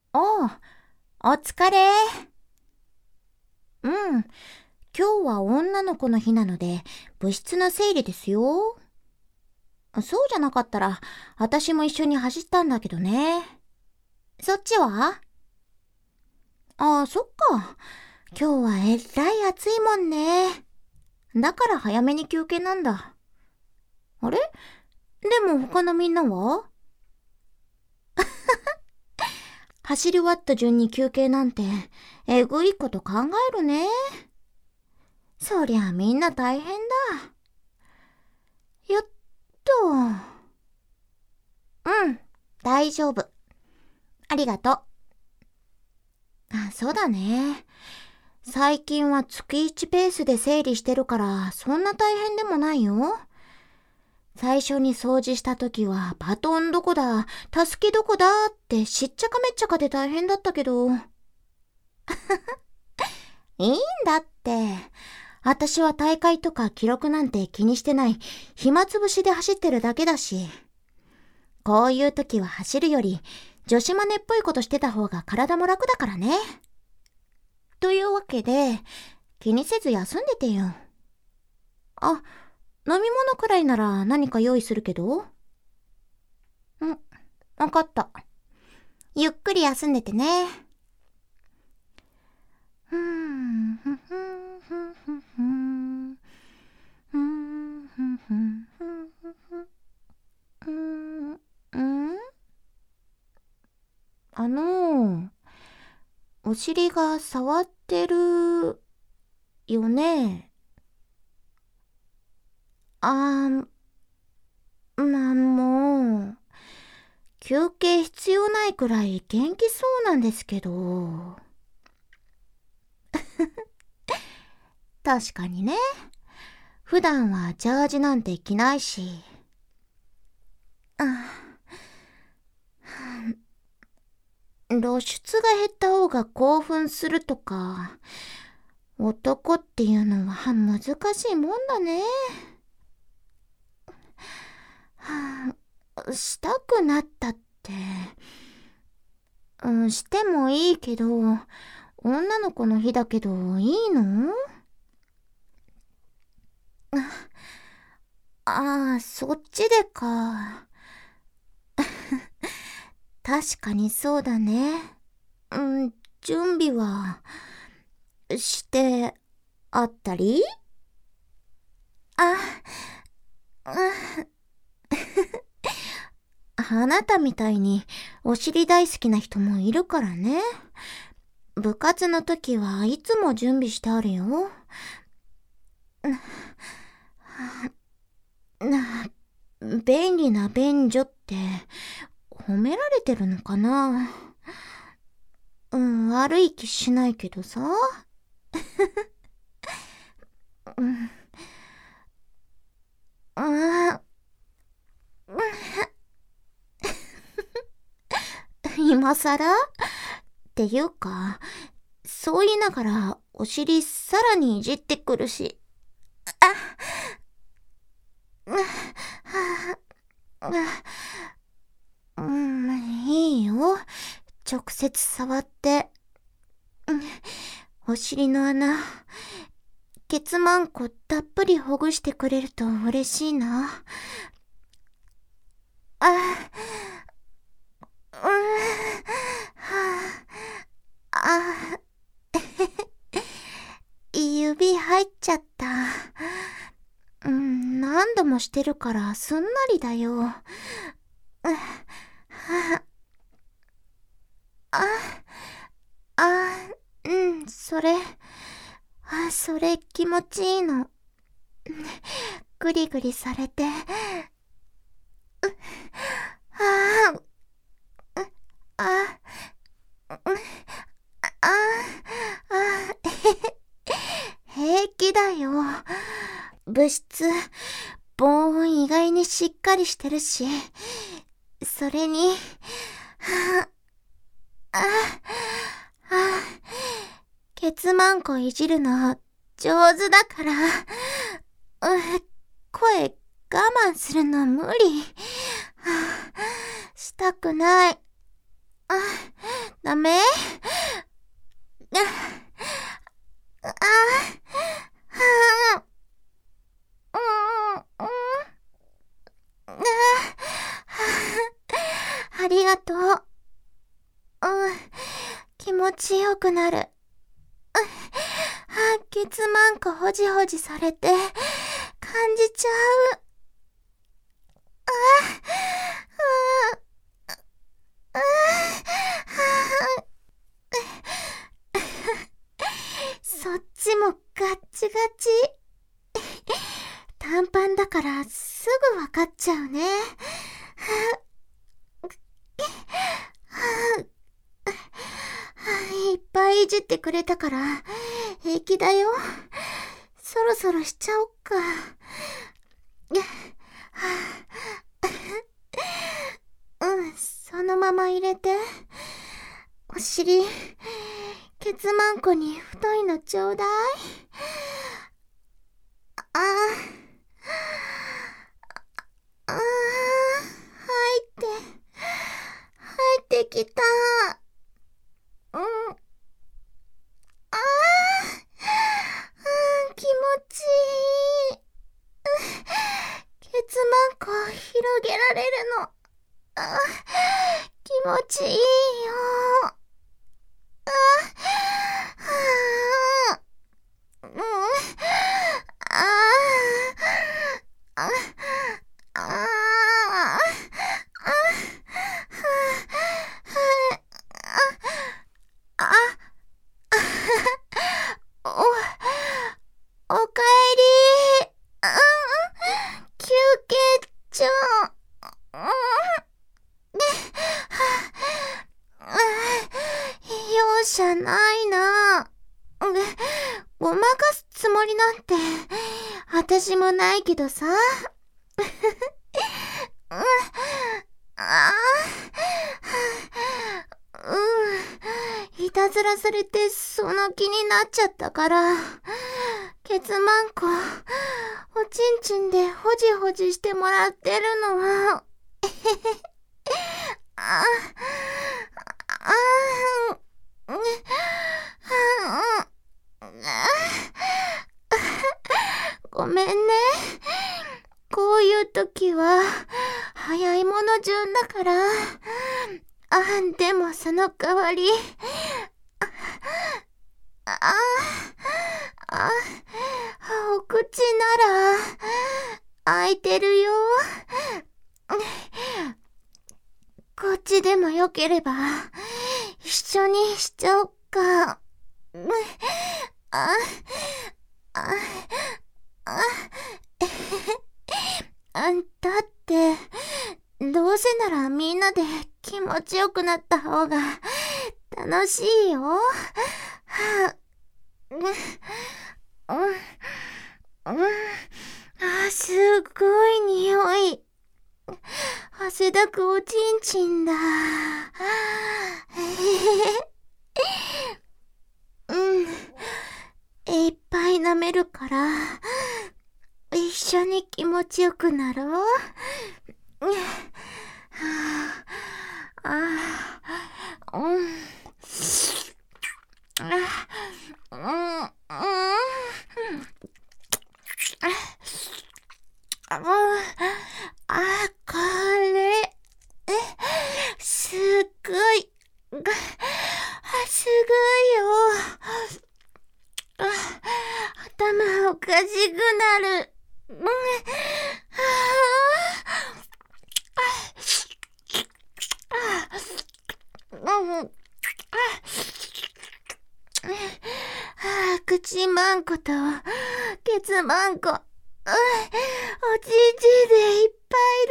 おう、お疲れ。うん、今日は女の子の日なので、部室の整理ですよ。そうじゃなかったら、私も一緒に走ったんだけどね。そっちは？ああ、そっか。今日はえらい暑いもんね。だから早めに休憩なんだ。あれ？でも他のみんなは？走り終わった順に休憩なんて、えぐいこと考えるね。そりゃみんな大変だ。よっと。うん、大丈夫。ありがとう。そうだね。最近は月1ペースで整理してるから、そんな大変でもないよ。最初に掃除した時は、バトンどこだ、たすきどこだってしっちゃかめっちゃかで大変だったけど。いいんだって。私は大会とか記録なんて気にしてない、暇つぶしで走ってるだけだし。こういう時は走るより、女子マネっぽいことしてた方が体も楽だからね。というわけで、気にせず休んでてよ。あ、飲み物くらいなら何か用意するけど。わかった。ゆっくり休んでてね。ふん、ふんふんふんふんふん。ふんふんふんふんふんふん。あの、お尻が触ってるよね。もう、休憩必要ないくらい元気そうなんですけど。確かにね。普段はジャージなんて着ないし。露出が減った方が興奮するとか、男っていうのは難しいもんだね。したくなったって、してもいいけど、女の子の日だけどいいの？ああ、そっちでか。確かにそうだね。準備は、してあったり？あ、あなたみたいにお尻大好きな人もいるからね。部活の時はいつも準備してあるよ。便利な便所って褒められてるのかな？悪い気しないけどさ。うん、あ今更っていうか、そう言いながらお尻さらにいじってくるし。いいよ。直接触って。お尻の穴、ケツマンコたっぷりほぐしてくれると嬉しいな。あ、うん、あ、指入っちゃった。何度もしてるからすんなりだよ。それ、それ気持ちいいの。ぐりぐりされて。あーあ、平気だよ。物質、防音意外にしっかりしてるし、それに、ケツマンコいじるの上手だから、声我慢するの無理。したくない。 ダメ？ありがとう。気持ちよくなる。ケツマンコほじほじされて感じちゃう。そっちもガッチガチ。短パンだからすぐわかっちゃうね。いっぱいいじってくれたから平気だよ。そろそろしちゃおっか。そのまま入れて。お尻、ケツマンコに太いのちょうだい。入ってきた。気持ちいい。ケツマンコ広げられるの。気持ちいいよ。おかえり。休憩中。容赦ないな。ごまかすつもりなんて私もないけどさ。いたずらされてその気になっちゃったから、ケツマンコおちんちんでほじほじしてもらってるのはごめんね。こういう時は早いもの順だから。でもその代わりお口なら開いてるよ。こっちでもよければ一緒にしちゃおっか。だってどうせならみんなで気持ちよくなった方が楽しいよ。すっごい匂い。汗だくおちんちんだ。いっぱい舐めるから一緒に気持ちよくなろう。これすっごいすごいよ。頭おかしくなる。口マンコとケツマンコ、おちんちんでいっぱい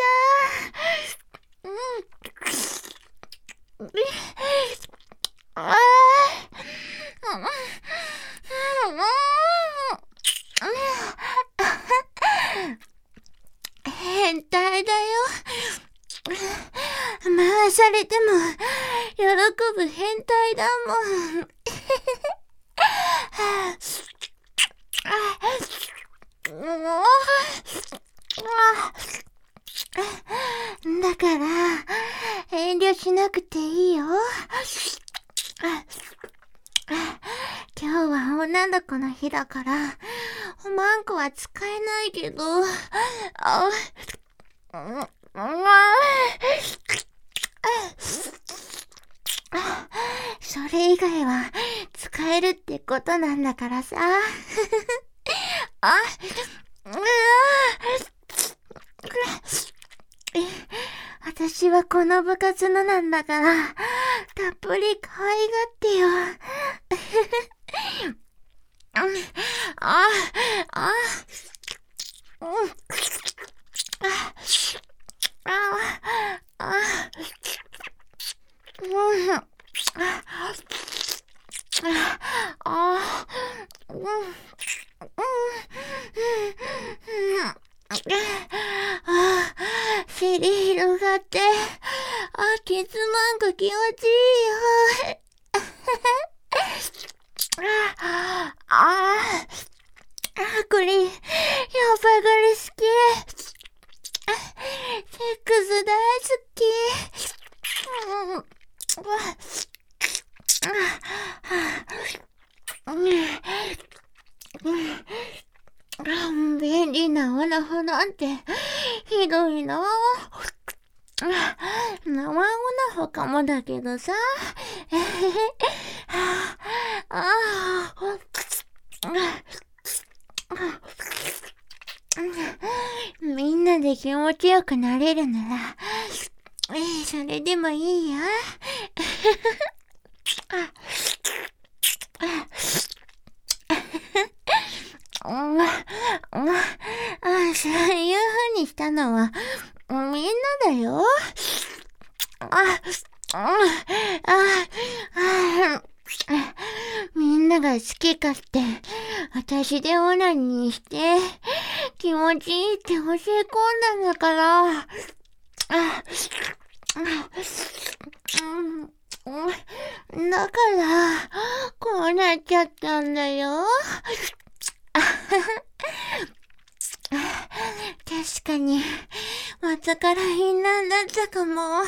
だ。変態だよ。回されても喜ぶ変態だもん。だから遠慮しなくていいよ。 女の子の日だから、おまんこは使えないけど、それ以外は使えるってことなんだからさ。私はこの部活のなんだから、たっぷり可愛がってよ。尻広がって、ケツなんか気持ちいいよ。これ、やっぱこれ好き。セックス大好き。便利なオナホなんて、ひどいな。生オナホかもだけどさ。みんなで気持ちよくなれるなら、それでもいいよ。そういう風にしたのは、みんなだよ。みんなが好き勝手、私でオナニーして、気持ちいいって教え込んだんだから。だから、こうなっちゃったんだよ。確かに、元から淫乱だったかも。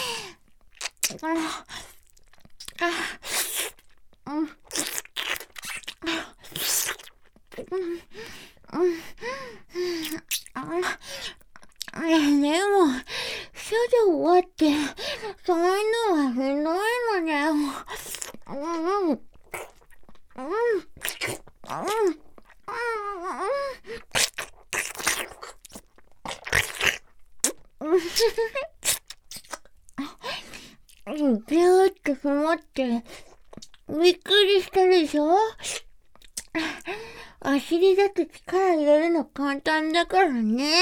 でも、処女終わって、そういうのはひどいのだよ。ビューって踏まって、びっくりしたでしょ？お尻だと力入れるの簡単だからね。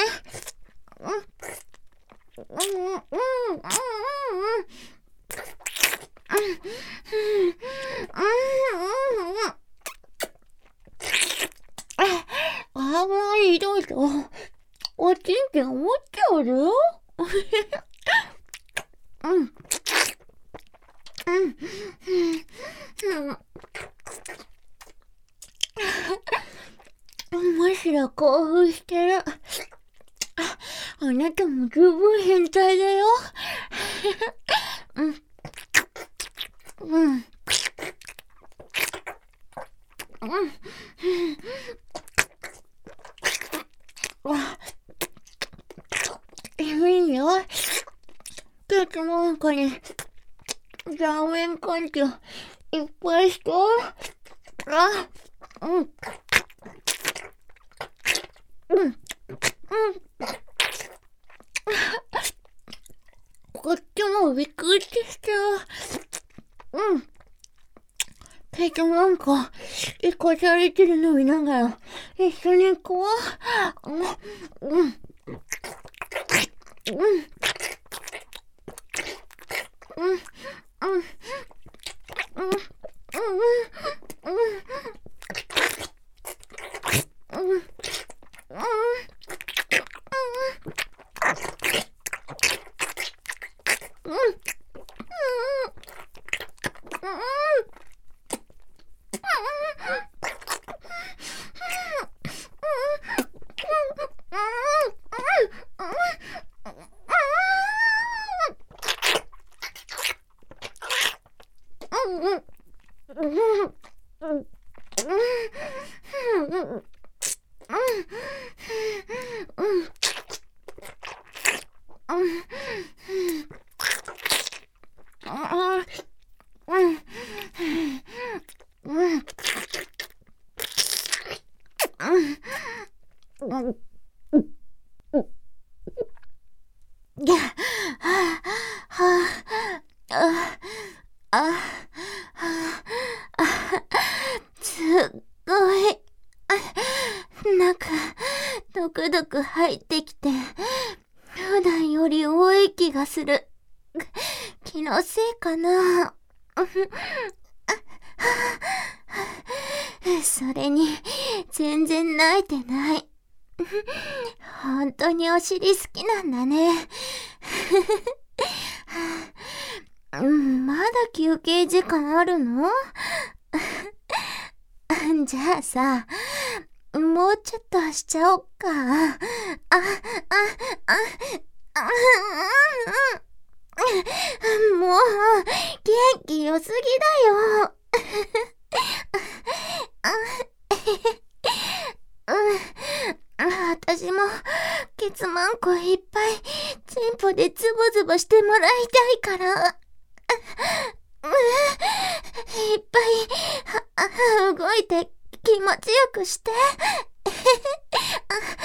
もうひどいぞ。おちんちん思っちゃうよ。むしろ興奮してる。あなたも十分変態だよ。いいよ。ケツなんかに、残念感情いっぱいして。こっちもびっくりしたよ。ケツなんか、一個されてるの見ながら、一緒に行こう。 すっごい。なんか、ドクドク入ってきて、普段より多い気がする。気のせいかな。それに、全然泣いてない。本当にお尻好きなんだね。まだ休憩時間あるの？じゃあさ、もうちょっとしちゃおっか。もう、元気良すぎだよ。私も、ケツマンコいっぱい、チンポでズボズボしてもらいたいから。いっぱい、動いて気持ちよくして。